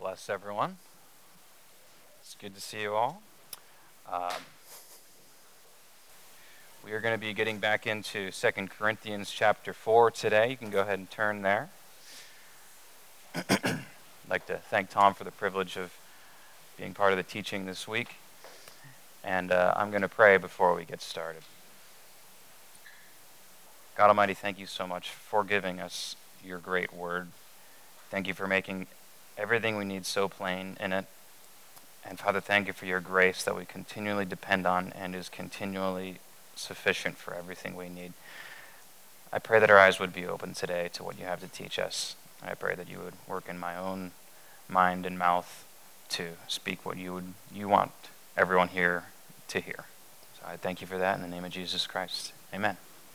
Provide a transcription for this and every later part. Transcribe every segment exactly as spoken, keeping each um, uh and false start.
bless everyone. It's good to see you all. Um, we are going to be getting back into Second Corinthians chapter four today. You can go ahead and turn there. I'd like to thank Tom for the privilege of being part of the teaching this week. And uh, I'm going to pray before we get started. God Almighty, thank you so much for giving us your great word. Thank you for making everything we need so plain in it. And Father, thank you for your grace that we continually depend on and is continually sufficient for everything we need. I pray that our eyes would be open today to what you have to teach us. I pray that you would work in my own mind and mouth to speak what you would you want everyone here to hear. So I thank you for that in the name of Jesus Christ. Amen.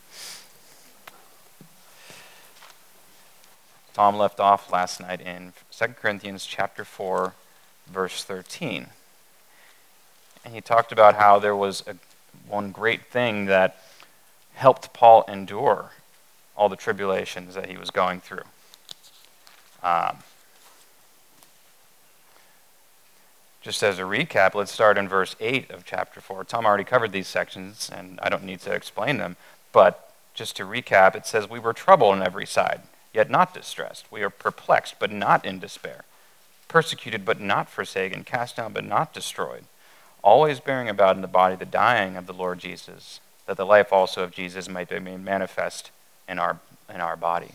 Tom left off last night in Second Corinthians chapter four, verse thirteen. And he talked about how there was a, one great thing that helped Paul endure all the tribulations that he was going through. Um, just as a recap, let's start in verse eight of chapter four. Tom already covered these sections, and I don't need to explain them. But just to recap, it says, "We were troubled on every side, yet not distressed. We are perplexed, but not in despair. Persecuted, but not forsaken. Cast down, but not destroyed. Always bearing about in the body the dying of the Lord Jesus, that the life also of Jesus might be made manifest in our in our body."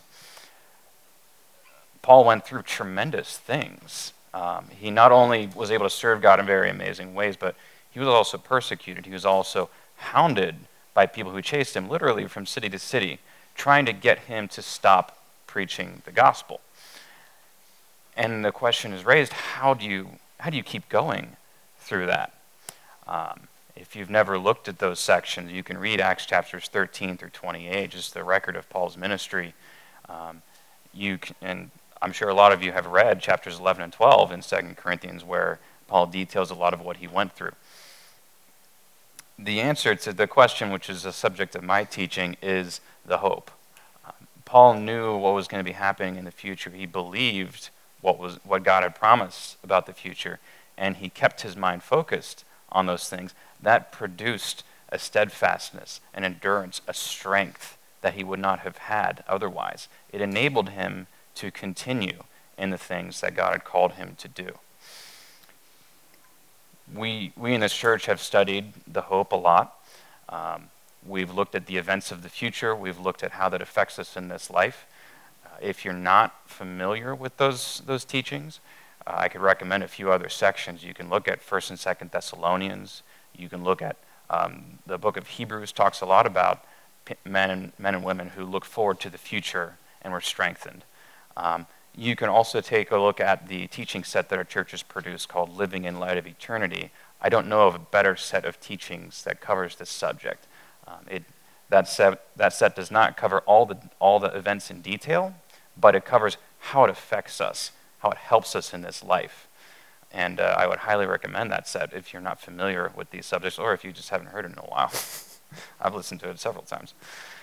Paul went through tremendous things. Um, he not only was able to serve God in very amazing ways, but he was also persecuted. He was also hounded by people who chased him literally from city to city, trying to get him to stop preaching the gospel. And the question is raised, how do you how do you keep going through that? Um, if you've never looked at those sections, you can read Acts chapters thirteen through twenty-eight, just the record of Paul's ministry. Um, you can, and I'm sure a lot of you have read chapters eleven and twelve in Second Corinthians, where Paul details a lot of what he went through. The answer to the question, which is the subject of my teaching, is the hope. Um, Paul knew what was going to be happening in the future. He believed what was what God had promised about the future, and he kept his mind focused on those things. That produced a steadfastness, an endurance, a strength that he would not have had otherwise. It enabled him to continue in the things that God had called him to do. We we in this church have studied the hope a lot. Um, we've looked at the events of the future. We've looked at how that affects us in this life. Uh, if you're not familiar with those those teachings, uh, I could recommend a few other sections. You can look at First and Second Thessalonians. You can look at um, the book of Hebrews. Talks a lot about men and men and women who look forward to the future and were strengthened. Um, you can also take a look at the teaching set that our church has produced called Living in Light of Eternity. I don't know of a better set of teachings that covers this subject. Um, it, that set that set does not cover all the all the events in detail, but it covers how it affects us, how it helps us in this life. And uh, I would highly recommend that set if you're not familiar with these subjects, or if you just haven't heard it in a while. I've listened to it several times.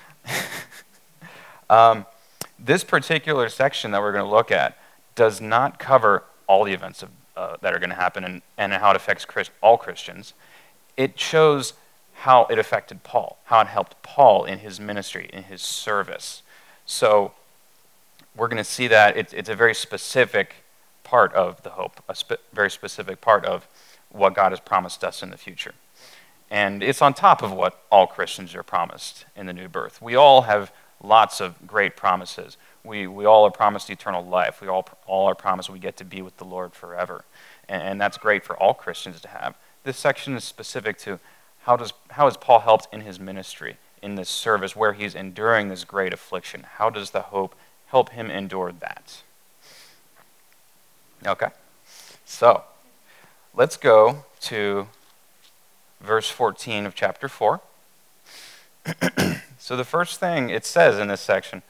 um, This particular section that we're going to look at does not cover all the events of, uh, that are going to happen and, and how it affects Christ, all Christians. It shows how it affected Paul, how it helped Paul in his ministry, in his service. So we're going to see that it's, it's a very specific part of the hope, a spe- very specific part of what God has promised us in the future. And it's on top of what all Christians are promised in the new birth. We all have lots of great promises. We we all are promised eternal life. We all all are promised we get to be with the Lord forever, and, and that's great for all Christians to have. This section is specific to how does how is Paul helped in his ministry, in this service where he's enduring this great affliction. How does the hope help him endure that? Okay, so let's go to verse fourteen of chapter four. So the first thing it says in this section,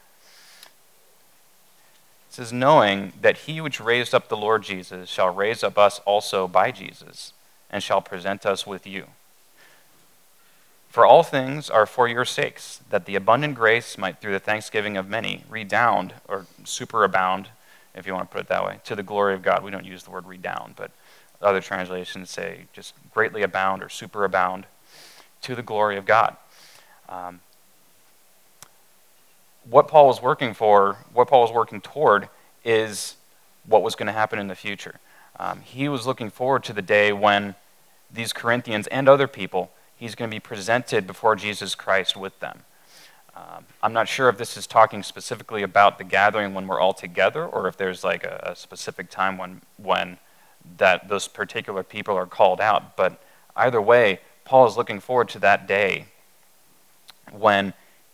it says, "Knowing that he which raised up the Lord Jesus shall raise up us also by Jesus, and shall present us with you. For all things are for your sakes, that the abundant grace might through the thanksgiving of many redound or superabound if you want to put it that way. To the glory of God. We don't use the word redound, but other translations say just greatly abound or superabound. To the glory of God. Um, what Paul was working for, what Paul was working toward, is what was going to happen in the future. Um, he was looking forward to the day when these Corinthians and other people, he's going to be presented before Jesus Christ with them. Um, I'm not sure if this is talking specifically about the gathering when we're all together, or if there's like a, a specific time when when that those particular people are called out. But either way, Paul is looking forward to that day when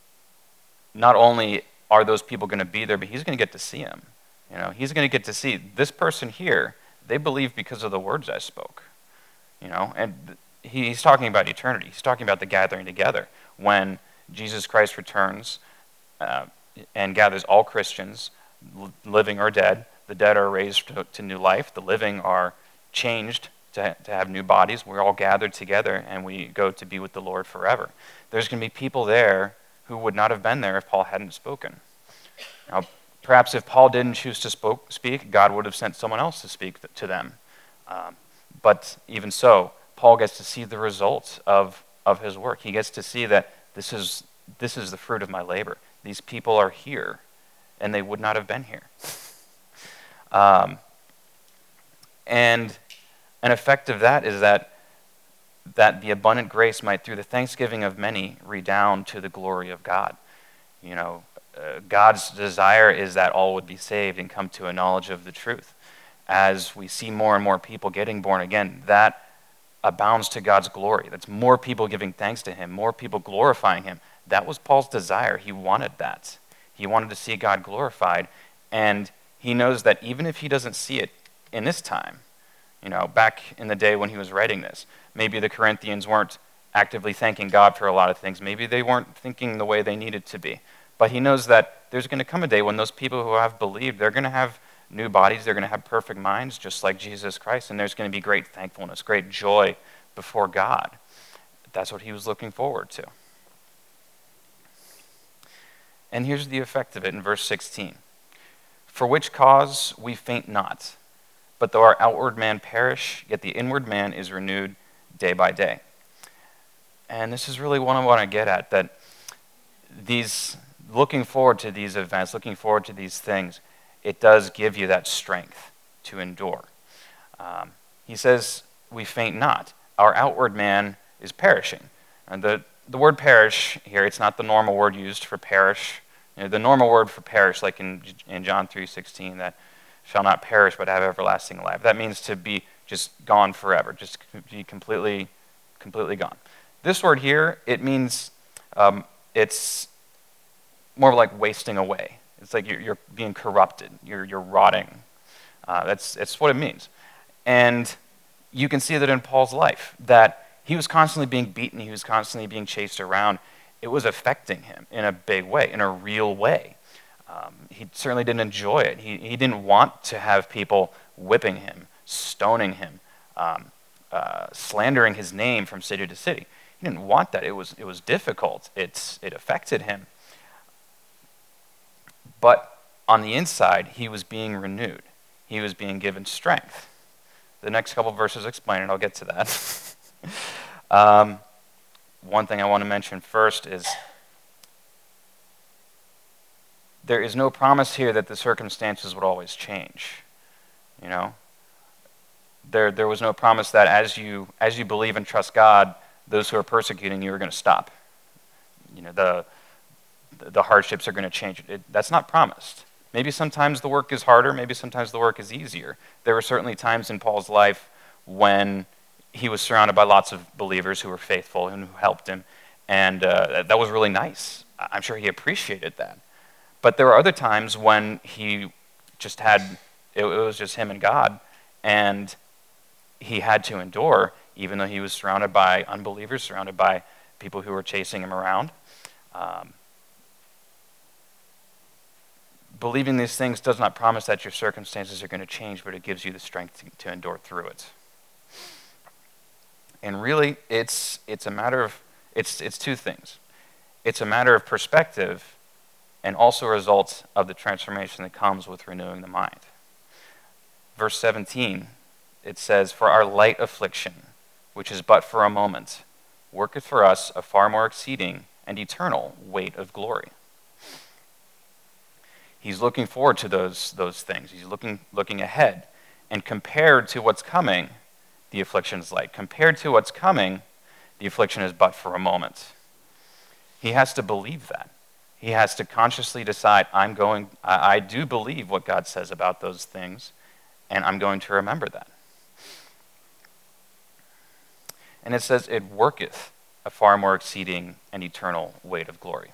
not only are those people going to be there, but he's going to get to see them. You know, he's going to get to see this person here. They believe because of the words I spoke. You know, and he's talking about eternity. He's talking about the gathering together when Jesus Christ returns uh, and gathers all Christians, living or dead. The dead are raised to, to new life. The living are changed to, to have new bodies. We're all gathered together, and we go to be with the Lord forever. There's going to be people there who would not have been there if Paul hadn't spoken. Now, perhaps if Paul didn't choose to spoke, speak, God would have sent someone else to speak to them. Um, but even so, Paul gets to see the results of, of his work. He gets to see that this is this is the fruit of my labor. These people are here, and they would not have been here. Um, and an effect of that is that that the abundant grace might, through the thanksgiving of many, redound to the glory of God. You know, uh, God's desire is that all would be saved and come to a knowledge of the truth. As we see more and more people getting born again, that abounds to God's glory. That's more people giving thanks to him, more people glorifying him. That was Paul's desire. He wanted that. He wanted to see God glorified, and he knows that even if he doesn't see it in this time, you know, back in the day when he was writing this, maybe the Corinthians weren't actively thanking God for a lot of things. Maybe they weren't thinking the way they needed to be. But he knows that there's going to come a day when those people who have believed, they're going to have new bodies, they're going to have perfect minds, just like Jesus Christ, and there's going to be great thankfulness, great joy before God. That's what he was looking forward to. And here's the effect of it in verse sixteen. For which cause we faint not, but though our outward man perish, yet the inward man is renewed day by day. And this is really what I want to get at, that these, looking forward to these events, looking forward to these things, it does give you that strength to endure. Um, he says, we faint not. Our outward man is perishing. And the, the word perish here, it's not the normal word used for perish. You know, the normal word for perish, like in, in John three sixteen, that shall not perish but have everlasting life. That means to be just gone forever, just be completely, completely gone. This word here, it means um, it's more like wasting away. It's like you're, you're being corrupted. You're, you're rotting. Uh, that's, that's what it means. And you can see that in Paul's life, that he was constantly being beaten. He was constantly being chased around. It was affecting him in a big way, in a real way. Um, he certainly didn't enjoy it. He, he didn't want to have people whipping him, stoning him, um, uh, slandering his name from city to city. He didn't want that. It was, it was difficult. It's, it affected him. But on the inside, he was being renewed. He was being given strength. The next couple verses explain it. I'll get to that. um, one thing I want to mention first is there is no promise here that the circumstances would always change. You know, there there was no promise that as you as you believe and trust God, those who are persecuting you are going to stop. You know, the the hardships are going to change. It, that's not promised. Maybe sometimes the work is harder. Maybe sometimes the work is easier. There were certainly times in Paul's life when he was surrounded by lots of believers who were faithful and who helped him, and uh, that was really nice. I'm sure he appreciated that. But there were other times when he just had, it, it was just him and God, and he had to endure, even though he was surrounded by unbelievers, surrounded by people who were chasing him around. Um, believing these things does not promise that your circumstances are going to change, but it gives you the strength to, to endure through it. And really, it's it's a matter of, it's it's two things. It's a matter of perspective, and also a result of the transformation that comes with renewing the mind. Verse seventeen, it says, "For our light affliction, which is but for a moment, worketh for us a far more exceeding and eternal weight of glory." He's looking forward to those, those things. He's looking, looking ahead. And compared to what's coming, the affliction is light. Compared to what's coming, the affliction is but for a moment. He has to believe that. He has to consciously decide, I'm going, I, I do believe what God says about those things, and I'm going to remember that. And it says, it worketh a far more exceeding and eternal weight of glory.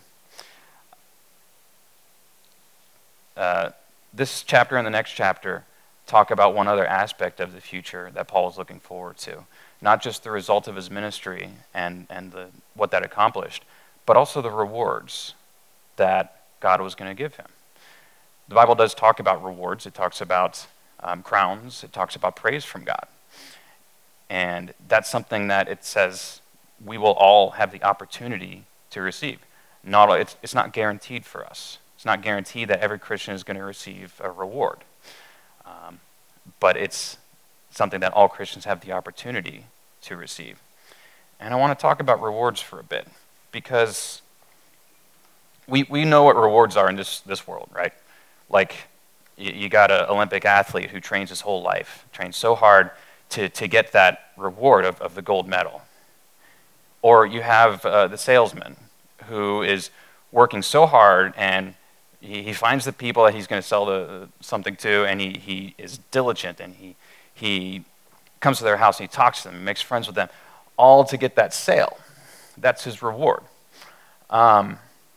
Uh, this chapter and the next chapter talk about one other aspect of the future that Paul is looking forward to. Not just the result of his ministry and, and the, what that accomplished, but also the rewards that God was going to give him. The Bible does talk about rewards. It talks about um, crowns. It talks about praise from God. And that's something that it says we will all have the opportunity to receive. Not, it's, it's not guaranteed for us. It's not guaranteed that every Christian is going to receive a reward. Um, but it's something that all Christians have the opportunity to receive. And I want to talk about rewards for a bit, because we we know what rewards are in this, this world, right? Like, you, you got an Olympic athlete who trains his whole life, trains so hard to, to get that reward of, of the gold medal. Or you have uh, the salesman who is working so hard, and he, he finds the people that he's going to sell the, something to, and he, he is diligent, and he he comes to their house, and he talks to them, and makes friends with them, all to get that sale. That's his reward. Um,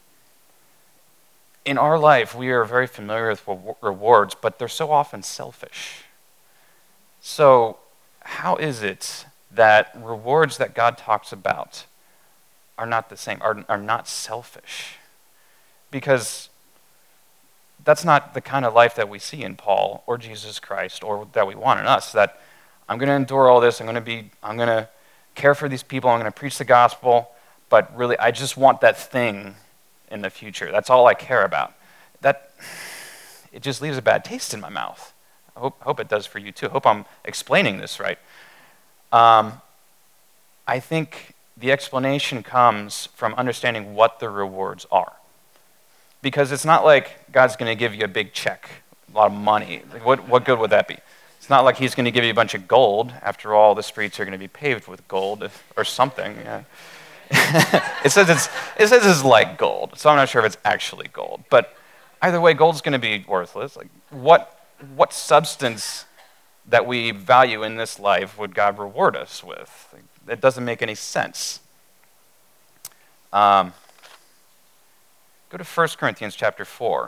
in our life, we are very familiar with rewards, but they're so often selfish. So how is it that rewards that God talks about are not the same, are, are not selfish? Because that's not the kind of life that we see in Paul or Jesus Christ, or that we want in us, that I'm going to endure all this, I'm going to be, I'm going to care for these people, I'm going to preach the gospel, but really I just want that thing in the future. That's all I care about. That, it just leaves a bad taste in my mouth. I hope, hope it does for you too. I hope I'm explaining this right. Um, I think the explanation comes from understanding what the rewards are. Because it's not like God's going to give you a big check, a lot of money. Like, what, what good would that be? It's not like he's going to give you a bunch of gold. After all, the streets are going to be paved with gold, if, or something. Yeah. it says it's it says it's like gold, so I'm not sure if it's actually gold. But either way, gold's going to be worthless. Like, what what substance that we value in this life would God reward us with? Like, it doesn't make any sense. Um. Go to First Corinthians chapter four.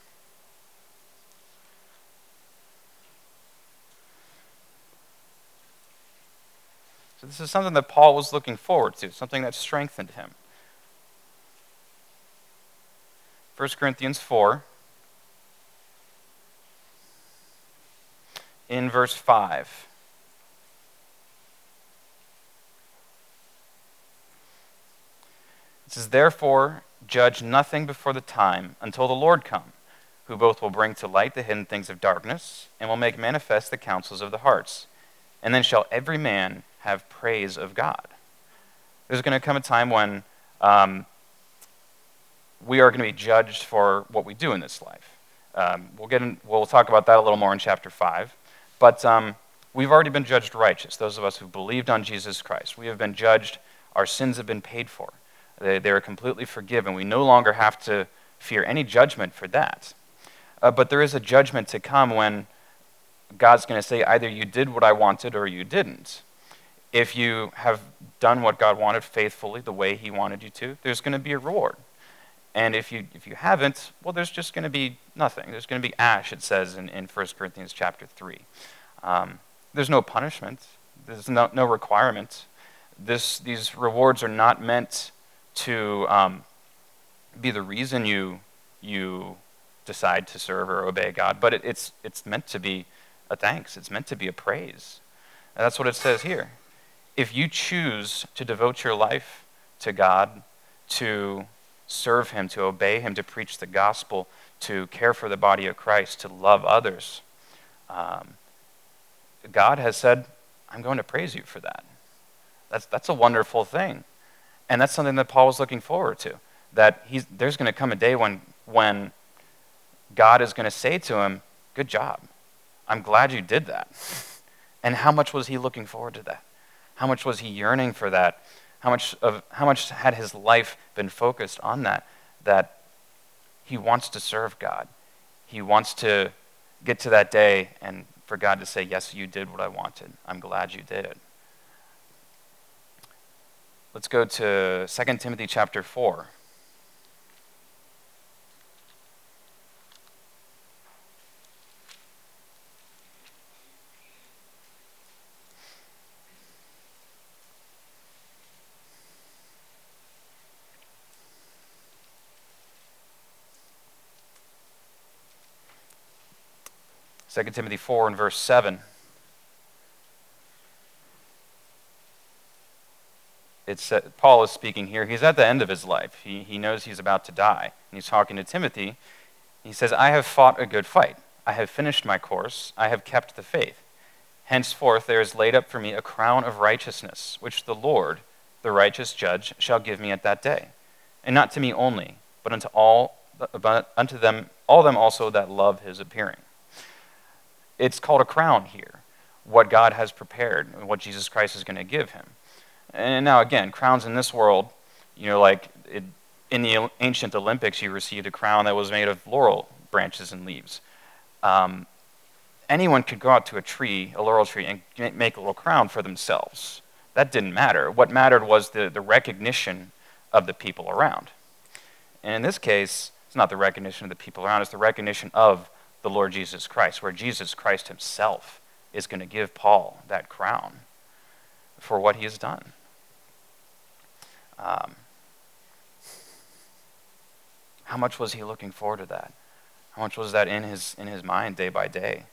So this is something that Paul was looking forward to, something that strengthened him. First Corinthians four, in verse five. It says, "Therefore, judge nothing before the time until the Lord come, who both will bring to light the hidden things of darkness and will make manifest the counsels of the hearts. And then shall every man have praise of God." There's going to come a time when um, we are going to be judged for what we do in this life. Um, we'll get in, we'll talk about that a little more in chapter five. But um, we've already been judged righteous, those of us who believed on Jesus Christ. We have been judged. Our sins have been paid for. They, they are completely forgiven. We no longer have to fear any judgment for that. Uh, but there is a judgment to come when God's going to say, either you did what I wanted or you didn't. If you have done what God wanted faithfully, the way he wanted you to, there's going to be a reward. And if you if you haven't, well, there's just going to be nothing. There's going to be ash, it says in, in First Corinthians chapter three. Um, there's no punishment. There's no, no requirement. This, these rewards are not meant to um, be the reason you you decide to serve or obey God, but it, it's it's meant to be a thanks. It's meant to be a praise. And that's what it says here. If you choose to devote your life to God, to serve him, to obey him, to preach the gospel, to care for the body of Christ, to love others. Um, God has said, I'm going to praise you for that. That's, that's a wonderful thing. And that's something that Paul was looking forward to, that he's, there's going to come a day when, when God is going to say to him, good job. I'm glad you did that. And how much was he looking forward to that? How much was he yearning for that? How much of how much had his life been focused on that? That he wants to serve God. He wants to get to that day and for God to say, yes, you did what I wanted. I'm glad you did it. Let's go to Second Timothy chapter four. Second Timothy four and verse seven. It's, uh, Paul is speaking here. He's at the end of his life. He, he knows he's about to die. And he's talking to Timothy. He says, I have fought a good fight. I have finished my course. I have kept the faith. Henceforth there is laid up for me a crown of righteousness, which the Lord, the righteous judge, shall give me at that day. And not to me only, but unto all, but unto them, all them also that love his appearing. It's called a crown here, what God has prepared, and what Jesus Christ is going to give him. And now again, crowns in this world, you know, like it, in the ancient Olympics, you received a crown that was made of laurel branches and leaves. Um, anyone could go out to a tree, a laurel tree, and make a little crown for themselves. That didn't matter. What mattered was the, the recognition of the people around. And in this case, it's not the recognition of the people around, it's the recognition of the Lord Jesus Christ, where Jesus Christ himself is going to give Paul that crown for what he has done. Um, how much was he looking forward to that? How much was that in his in his mind day by day?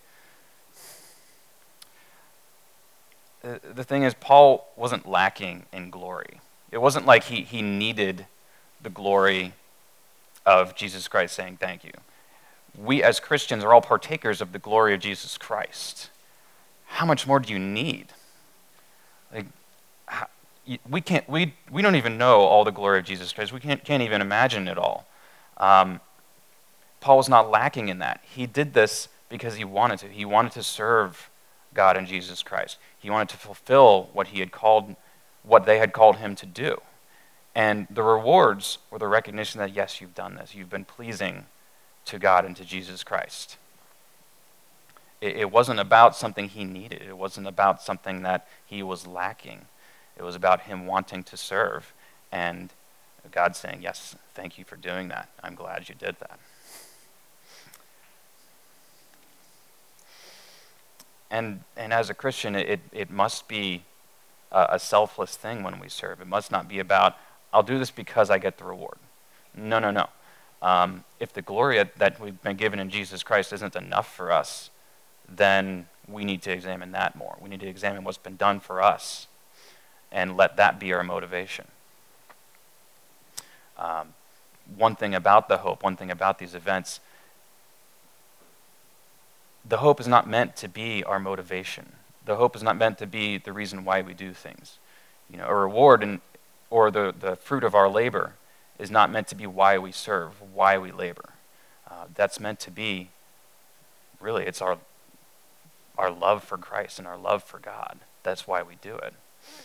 The, the thing is, Paul wasn't lacking in glory. It wasn't like he, he needed the glory of Jesus Christ saying thank you. We as Christians are all partakers of the glory of Jesus Christ. How much more do you need? Like, how, we can't. We we don't even know all the glory of Jesus Christ. We can't can't even imagine it all. Um, Paul was not lacking in that. He did this because he wanted to. He wanted to serve God and Jesus Christ. He wanted to fulfill what he had called, what they had called him to do, and the rewards were the recognition that yes, you've done this. You've been pleasing to God and to Jesus Christ. It, it wasn't about something he needed. It wasn't about something that he was lacking. It was about him wanting to serve, and God saying, yes, thank you for doing that. I'm glad you did that. And and as a Christian, it, it must be a, a selfless thing when we serve. It must not be about, I'll do this because I get the reward. No, no, no. Um, if the glory that we've been given in Jesus Christ isn't enough for us, then we need to examine that more. We need to examine what's been done for us and let that be our motivation. Um, one thing about the hope, one thing about these events, the hope is not meant to be our motivation. The hope is not meant to be the reason why we do things. You know, a reward and or the, the fruit of our labor is not meant to be why we serve, why we labor. Uh, that's meant to be, really, it's our our love for Christ and our love for God. That's why we do it.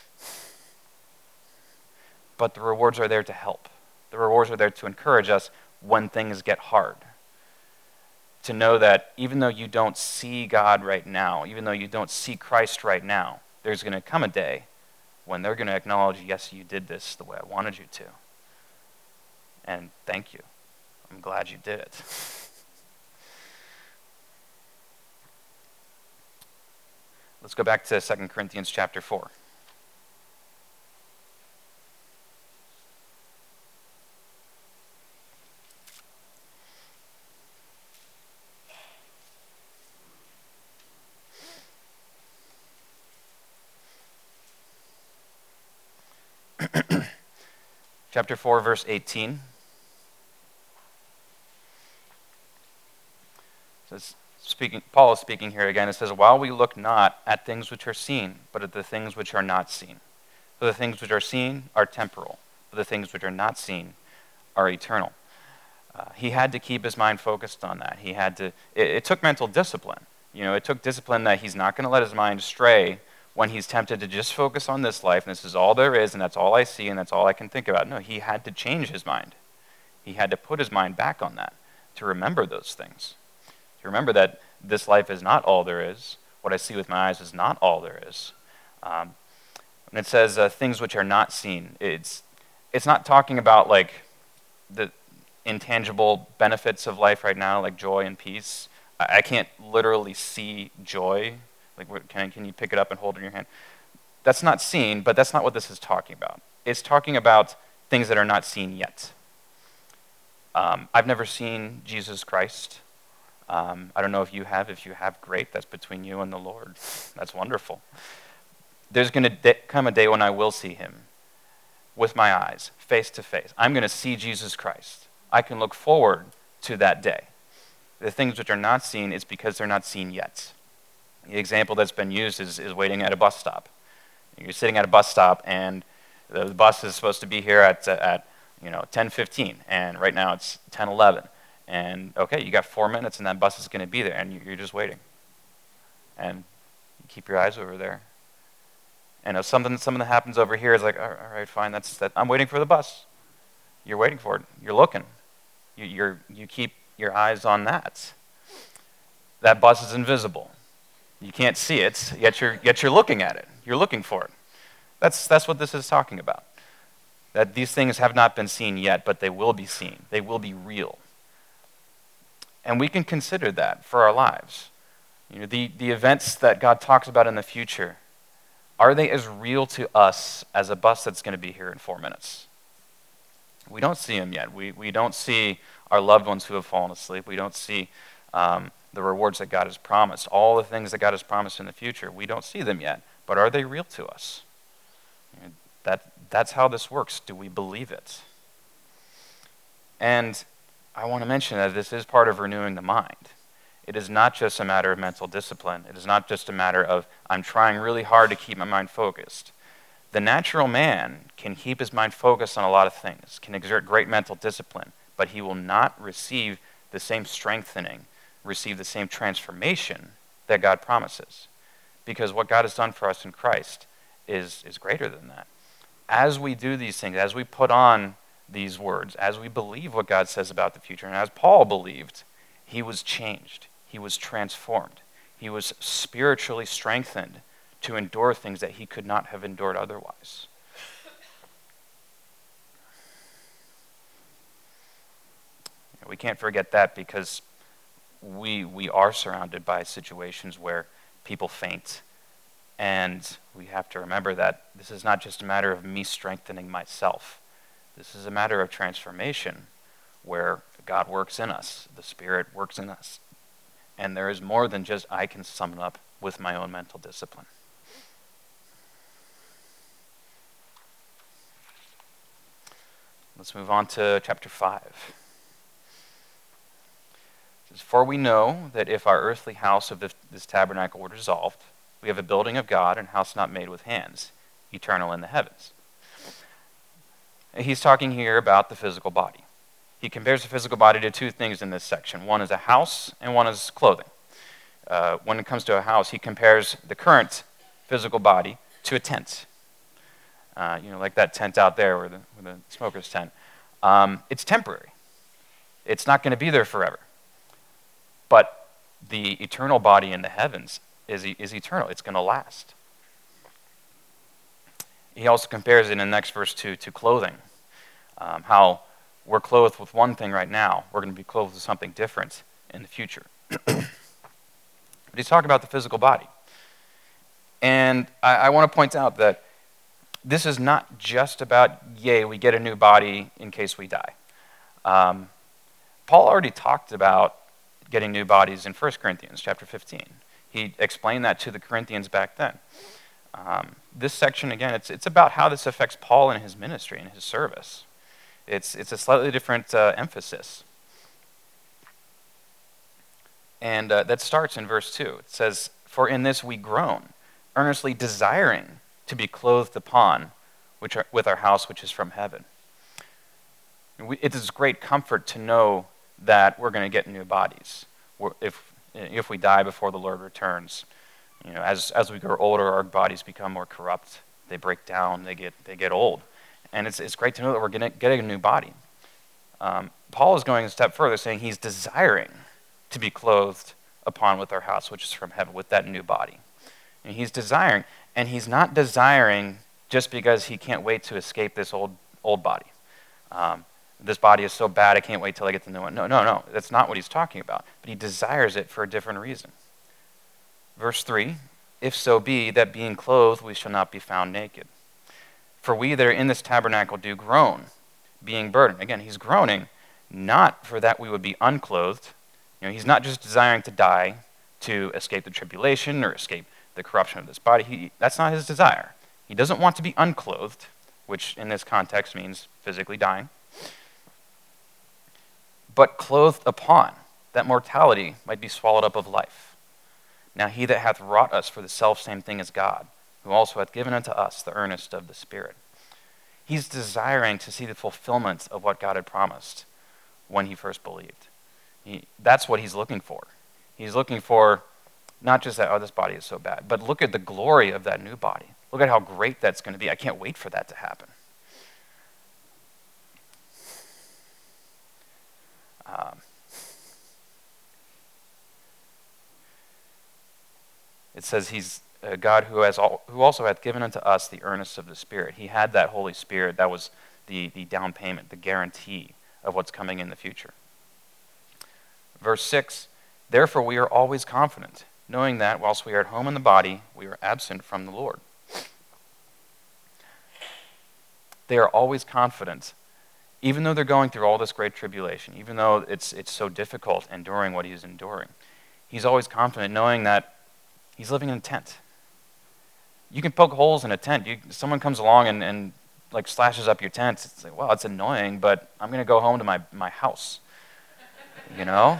But the rewards are there to help. The rewards are there to encourage us when things get hard. To know that even though you don't see God right now, even though you don't see Christ right now, there's going to come a day when they're going to acknowledge, yes, you did this the way I wanted you to. And thank you. I'm glad you did it. Let's go back to Second Corinthians chapter four. Chapter four, verse eighteen. It says, speaking, Paul is speaking here again. It says, while we look not at things which are seen, but at the things which are not seen. For the things which are seen are temporal, but the things which are not seen are eternal. Uh, he had to keep his mind focused on that. He had to. It, it took mental discipline. You know, it took discipline that he's not going to let his mind stray when he's tempted to just focus on this life, and this is all there is, and that's all I see, and that's all I can think about. No, he had to change his mind. He had to put his mind back on that, to remember those things. To remember that this life is not all there is. What I see with my eyes is not all there is. Um, when it says uh, things which are not seen, it's it's not talking about like the intangible benefits of life right now, like joy and peace. I, I can't literally see joy. Like, what, can, can you pick it up and hold it in your hand? That's not seen, but that's not what this is talking about. It's talking about things that are not seen yet. Um, I've never seen Jesus Christ. Um, I don't know if you have. If you have, great. That's between you and the Lord. That's wonderful. There's going to de- come a day when I will see him with my eyes, face to face. I'm going to see Jesus Christ. I can look forward to that day. The things which are not seen is because they're not seen yet. The example that's been used is, is waiting at a bus stop. You're sitting at a bus stop, and the bus is supposed to be here at, at you know, ten fifteen, and right now it's ten eleven. And, okay, you got four minutes, and that bus is going to be there, and you're just waiting. And you keep your eyes over there. And if something, something that happens over here is like, all right, fine, that's that. I'm waiting for the bus. You're waiting for it. You're looking. You, you're, you keep your eyes on that. That bus is invisible. You can't see it, yet you're, yet you're looking at it. You're looking for it. That's, that's what this is talking about. That these things have not been seen yet, but they will be seen. They will be real. And we can consider that for our lives. You know, the, the events that God talks about in the future, are they as real to us as a bus that's going to be here in four minutes? We don't see them yet. We, we don't see our loved ones who have fallen asleep. We don't see um, the rewards that God has promised. All the things that God has promised in the future, we don't see them yet. But are they real to us? You know, that, that's how this works. Do we believe it? And I want to mention that this is part of renewing the mind. It is not just a matter of mental discipline. It is not just a matter of, I'm trying really hard to keep my mind focused. The natural man can keep his mind focused on a lot of things, can exert great mental discipline, but he will not receive the same strengthening, receive the same transformation that God promises. Because what God has done for us in Christ is, is greater than that. As we do these things, as we put on these words, as we believe what God says about the future, and as Paul believed, he was changed. He was transformed. He was spiritually strengthened to endure things that he could not have endured otherwise. We can't forget that, because we we are surrounded by situations where people faint, and we have to remember that this is not just a matter of me strengthening myself. This is a matter of transformation where God works in us, the Spirit works in us. And there is more than just I can sum it up with my own mental discipline. Let's move on to chapter five. It says, for we know that if our earthly house of this, this tabernacle were dissolved, we have a building of God, and house not made with hands, eternal in the heavens. He's talking here about the physical body. He compares the physical body to two things in this section. One is a house, and one is clothing. Uh, when it comes to a house, he compares the current physical body to a tent. Uh, you know, like that tent out there, or the, or the smoker's tent. Um, it's temporary. It's not going to be there forever. But the eternal body in the heavens is, is eternal. It's going to last. He also compares it in the next verse to, to clothing. Um, how we're clothed with one thing right now. We're going to be clothed with something different in the future. But he's talking about the physical body. And I, I want to point out that this is not just about, yay, we get a new body in case we die. Um, Paul already talked about getting new bodies in First Corinthians chapter fifteen. He explained that to the Corinthians back then. Um, this section, again, it's it's about how this affects Paul in his ministry and his service. It's, it's a slightly different uh, emphasis. And uh, that starts in verse two. It says, "For in this we groan, earnestly desiring to be clothed upon which are, with our house which is from heaven." And we, it is great comfort to know that we're going to get new bodies. We're, if, if we die before the Lord returns, you know, as, as we grow older, our bodies become more corrupt. They break down, they get, they get old. And it's, it's great to know that we're gonna, getting a new body. Um, Paul is going a step further, saying he's desiring to be clothed upon with our house, which is from heaven, with that new body. And he's desiring, and he's not desiring just because he can't wait to escape this old old body. Um, this body is so bad, I can't wait till I get the new one. No, no, no, that's not what he's talking about. But he desires it for a different reason. Verse three, "If so be that being clothed we shall not be found naked. For we that are in this tabernacle do groan, being burdened." Again, he's groaning, not for that we would be unclothed. You know, he's not just desiring to die to escape the tribulation or escape the corruption of this body. He, that's not his desire. He doesn't want to be unclothed, which in this context means physically dying, but clothed upon, that mortality might be swallowed up of life. Now he that hath wrought us for the selfsame thing is God, who also hath given unto us the earnest of the Spirit. He's desiring to see the fulfillment of what God had promised when he first believed. He, that's what he's looking for. He's looking for not just that, oh, this body is so bad, but look at the glory of that new body. Look at how great that's going to be. I can't wait for that to happen. Um, it says he's a God who has all, who also hath given unto us the earnest of the Spirit. He had that Holy Spirit. That was the, the down payment, the guarantee of what's coming in the future. Verse six, "Therefore we are always confident, knowing that whilst we are at home in the body, we are absent from the Lord." They are always confident, even though they're going through all this great tribulation, even though it's it's so difficult enduring what he's enduring. He's always confident, knowing that he's living in a tent. You can poke holes in a tent. You, someone comes along and, and like slashes up your tent. It's like, well, it's annoying, but I'm going to go home to my, my house. You know?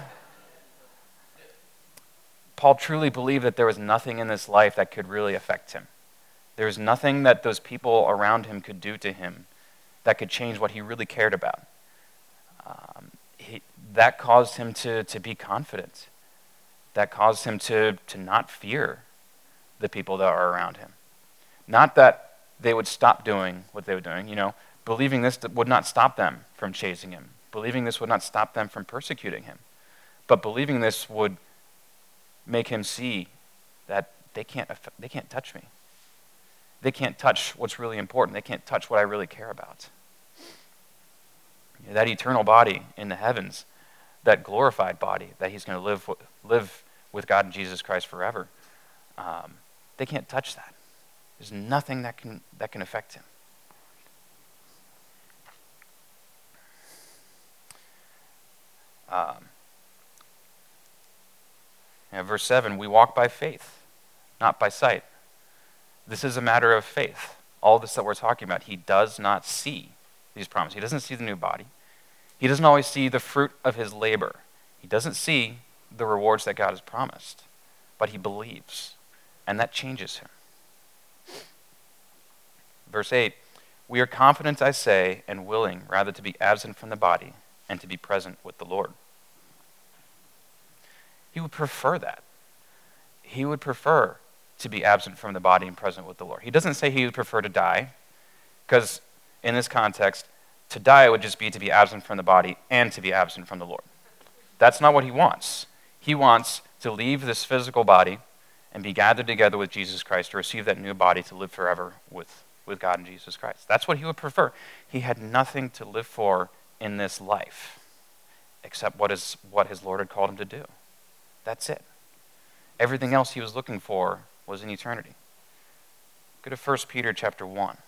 Paul truly believed that there was nothing in this life that could really affect him. There was nothing that those people around him could do to him that could change what he really cared about. Um, he, that caused him to, to be confident. That caused him to, to not fear the people that are around him. Not that they would stop doing what they were doing, you know. Believing this would not stop them from chasing him. Believing this would not stop them from persecuting him. But believing this would make him see that they can't, they can't touch me. They can't touch what's really important. They can't touch what I really care about. You know, that eternal body in the heavens, that glorified body that he's going to live live with God and Jesus Christ forever, um, they can't touch that. There's nothing that can that can affect him. Um, and verse seven, "We walk by faith, not by sight." This is a matter of faith. All this that we're talking about, he does not see these promises. He doesn't see the new body. He doesn't always see the fruit of his labor. He doesn't see the rewards that God has promised. But he believes, and that changes him. Verse eight, "We are confident, I say, and willing rather to be absent from the body and to be present with the Lord." He would prefer that. He would prefer to be absent from the body and present with the Lord. He doesn't say he would prefer to die, because in this context, to die would just be to be absent from the body and to be absent from the Lord. That's not what he wants. He wants to leave this physical body and be gathered together with Jesus Christ to receive that new body to live forever with, with God and Jesus Christ. That's what he would prefer. He had nothing to live for in this life except what is what his Lord had called him to do. That's it. Everything else he was looking for was in eternity. Go to First Peter chapter one.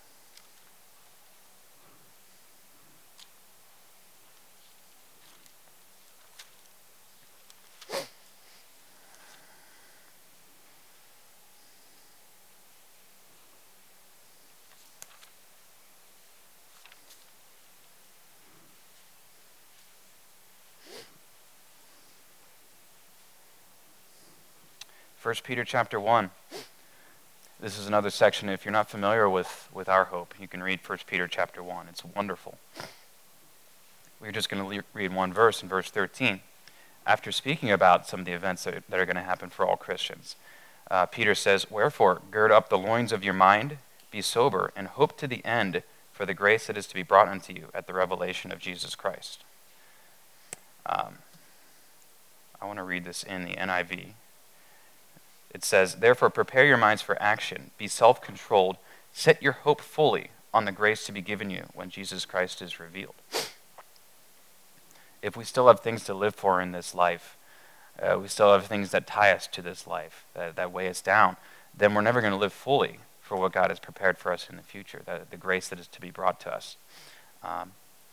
First Peter chapter one. This is another section. If you're not familiar with, with our hope, you can read First Peter chapter one. It's wonderful. We're just going to le- read one verse in verse thirteen. After speaking about some of the events that, that are going to happen for all Christians, uh, Peter says, "Wherefore, gird up the loins of your mind, be sober, and hope to the end for the grace that is to be brought unto you at the revelation of Jesus Christ." Um, I want to read this in the N I V. It says, "Therefore prepare your minds for action, be self-controlled, set your hope fully on the grace to be given you when Jesus Christ is revealed." If we still have things to live for in this life, uh, we still have things that tie us to this life, that, that weigh us down, then we're never going to live fully for what God has prepared for us in the future, the, the grace that is to be brought to us. Um,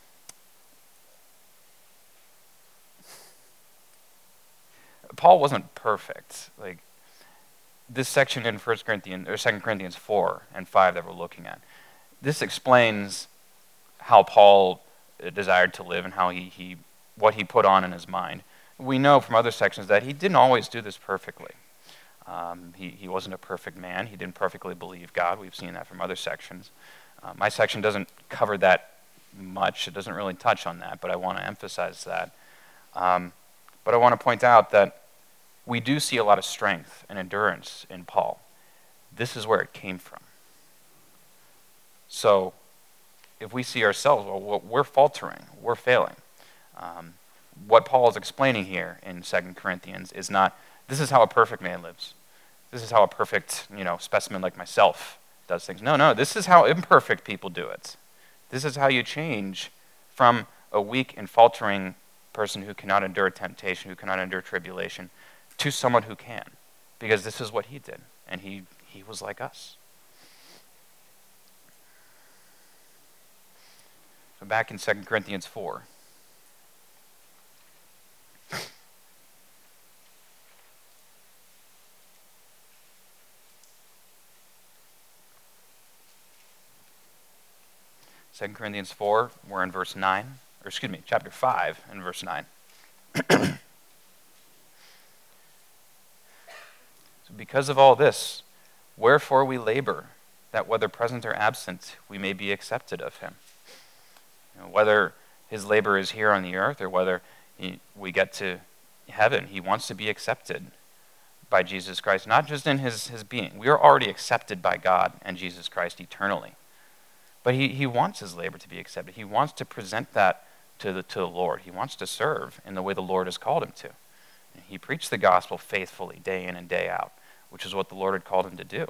Paul wasn't perfect. Like this section in First Corinthians or Second Corinthians four and five that we're looking at, this explains how Paul desired to live and how he, he what he put on in his mind. We know from other sections that he didn't always do this perfectly. Um, he, he wasn't a perfect man. He didn't perfectly believe God. We've seen that from other sections. Uh, my section doesn't cover that much. It doesn't really touch on that, but I want to emphasize that. Um, but I want to point out that we do see a lot of strength and endurance in Paul. This is where it came from. So if we see ourselves, well, we're faltering, we're failing. Um, what Paul is explaining here in Second Corinthians is not, this is how a perfect man lives. This is how a perfect, you know, specimen like myself does things. No, no, this is how imperfect people do it. This is how you change from a weak and faltering person who cannot endure temptation, who cannot endure tribulation, to someone who can. Because this is what he did, and he, he was like us. So back in Second Corinthians four. Second Corinthians four, we're in verse nine, or excuse me, chapter five and verse nine. So because of all this, wherefore we labor, that whether present or absent, we may be accepted of him. You know, whether his labor is here on the earth or whether he, we get to heaven, he wants to be accepted by Jesus Christ, not just in his, his being. We are already accepted by God and Jesus Christ eternally. But he, he wants his labor to be accepted. He wants to present that to the, to the Lord. He wants to serve in the way the Lord has called him to. He preached the gospel faithfully day in and day out, which is what the Lord had called him to do. It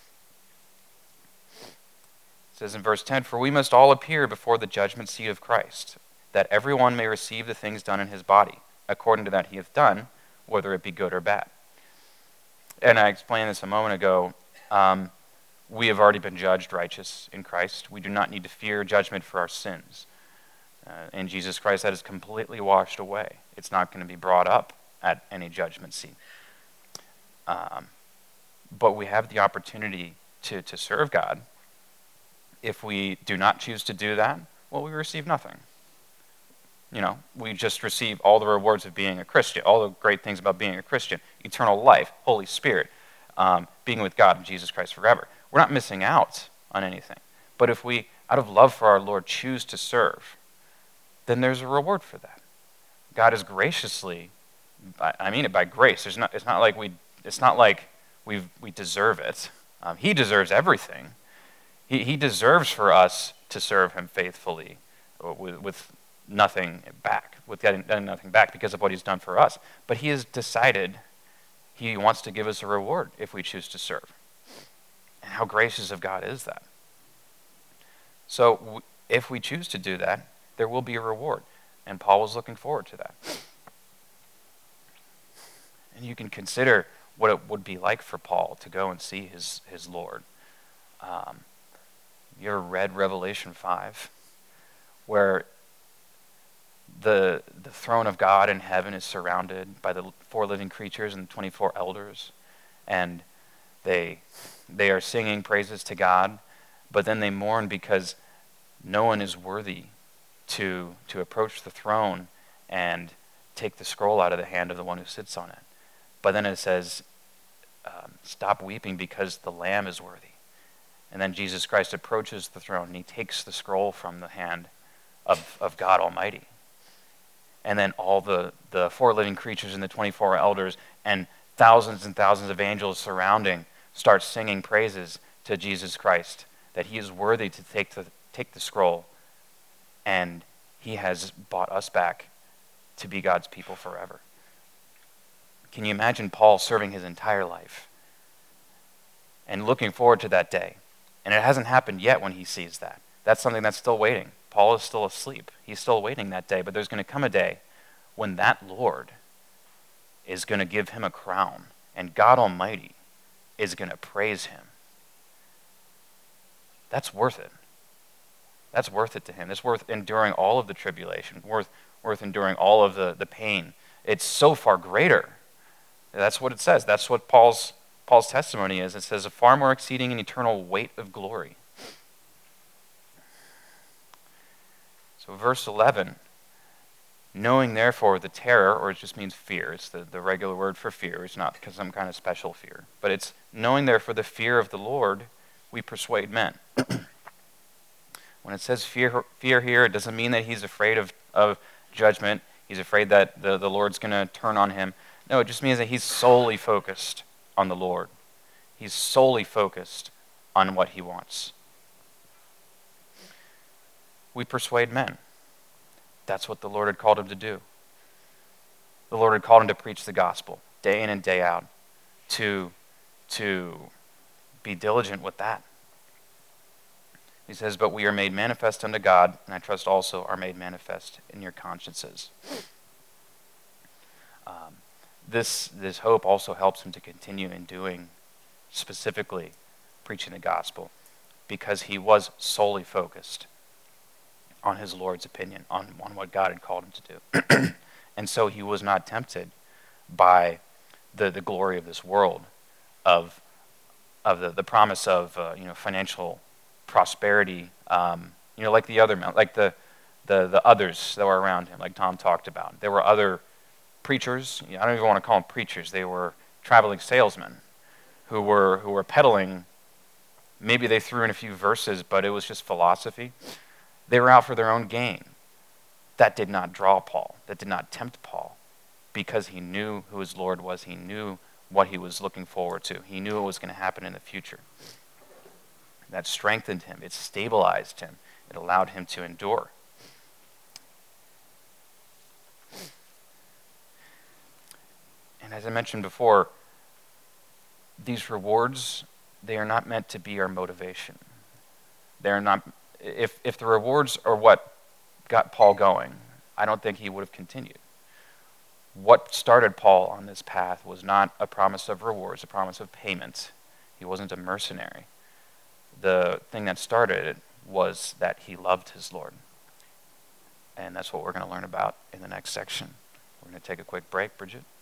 says in verse ten, "For we must all appear before the judgment seat of Christ, that everyone may receive the things done in his body, according to that he hath done, whether it be good or bad." And I explained this a moment ago. Um, we have already been judged righteous in Christ. We do not need to fear judgment for our sins. Uh, in Jesus Christ, that is completely washed away. It's not going to be brought up at any judgment seat. Um, but we have the opportunity to, to serve God. If we do not choose to do that, well, we receive nothing. You know, we just receive all the rewards of being a Christian, all the great things about being a Christian, eternal life, Holy Spirit, um, being with God and Jesus Christ forever. We're not missing out on anything. But if we, out of love for our Lord, choose to serve, then there's a reward for that. God is graciously, I mean it by grace. There's not, it's not like we, it's not like we we deserve it. Um, he deserves everything. He he deserves for us to serve him faithfully, with, with nothing back, with getting nothing back because of what he's done for us. But he has decided he wants to give us a reward if we choose to serve. And how gracious of God is that? So if we choose to do that, there will be a reward. And Paul was looking forward to that. And you can consider what it would be like for Paul to go and see his, his Lord. Um, you ever read Revelation five? Where the, the throne of God in heaven is surrounded by the four living creatures and twenty-four elders. And they, they are singing praises to God, but then they mourn because no one is worthy to to approach the throne and take the scroll out of the hand of the one who sits on it. But then it says, Stop weeping because the Lamb is worthy. And then Jesus Christ approaches the throne and he takes the scroll from the hand of, of God Almighty. And then all the, the four living creatures and the twenty-four elders and thousands and thousands of angels surrounding start singing praises to Jesus Christ, that he is worthy to take the, take the scroll, and he has bought us back to be God's people forever. Can you imagine Paul serving his entire life and looking forward to that day? And it hasn't happened yet when he sees that. That's something that's still waiting. Paul is still asleep. He's still waiting that day, but there's going to come a day when that Lord is going to give him a crown, and God Almighty is going to praise him. That's worth it. That's worth it to him. It's worth enduring all of the tribulation, worth, worth enduring all of the, the pain. It's so far greater. That's what it says. That's what Paul's Paul's testimony is. It says, a far more exceeding and eternal weight of glory. So verse eleven, knowing therefore the terror, or it just means fear. It's the, the regular word for fear. It's not because some kind of special fear. But it's knowing therefore the fear of the Lord, we persuade men. When it says fear, fear here, it doesn't mean that he's afraid of, of judgment. He's afraid that the, the Lord's going to turn on him. No, it just means that he's solely focused on the Lord. He's solely focused on what he wants. We persuade men. That's what the Lord had called him to do. The Lord had called him to preach the gospel day in and day out, to, to be diligent with that. He says, but we are made manifest unto God, and I trust also are made manifest in your consciences. Um, this, this hope also helps him to continue in doing, specifically, preaching the gospel, because he was solely focused on his Lord's opinion, on, on what God had called him to do. And so he was not tempted by the, the glory of this world, of, of the, the promise of uh, you know, financial prosperity, um, you know, like the other, like the, the the others that were around him, like Tom talked about. There were other preachers. I don't even want to call them preachers. They were traveling salesmen who were who were peddling. Maybe they threw in a few verses, but it was just philosophy. They were out for their own gain. That did not draw Paul. That did not tempt Paul, because he knew who his Lord was. He knew what he was looking forward to. He knew what was going to happen in the future. That strengthened him. It stabilized him. It allowed him to endure. And as I mentioned before, these rewards, they are not meant to be our motivation. They're not. If if the rewards are what got Paul going, I don't think he would have continued. What started Paul on this path was not a promise of rewards, a promise of payment. He wasn't a mercenary. The thing that started it was that he loved his Lord. And that's what we're going to learn about in the next section. We're going to take a quick break, Bridget.